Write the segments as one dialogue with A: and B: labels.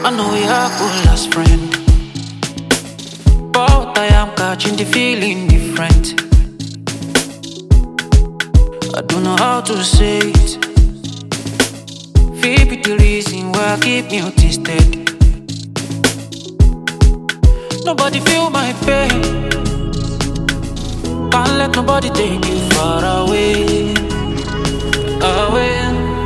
A: I know we are cool as friends, but I am catching the feeling different. I don't know how to say it. Feel be the reason why I keep me tasted. Nobody feel my pain. Can't let nobody take you far away. Away.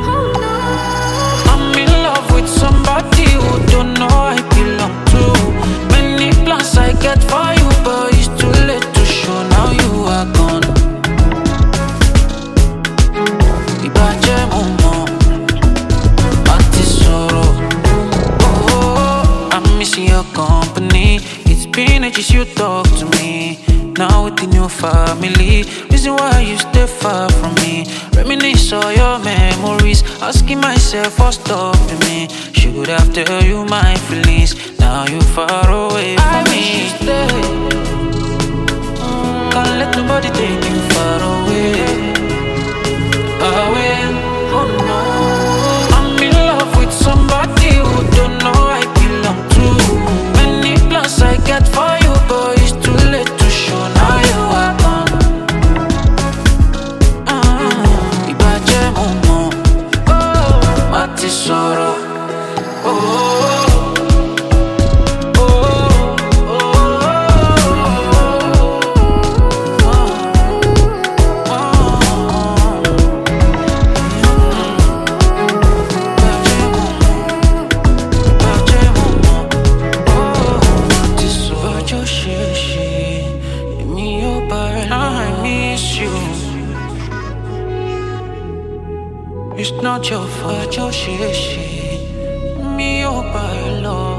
A: I'm in love with somebody who don't know I belong to. Many plans I get for you, but it's too late to show. Now you are gone. Ibaje momo, ati soro. Oh, I'm missing your company. It's been ages you talk to me. Now with the new family, reason why you stay far from me. Reminisce all your memories, asking myself what's stopping me. Should have tell you my feelings. Now you far away from me. I wish you stay. Can't let nobody take you far away. Away. Oh no, I'm in love with somebody who don't know I belong to. Many plans I get for you, but it's too late to show. Now you are gone. Ibaje momo, oh, mati soro. Oh. It's not your fault, your shit. Me, your love.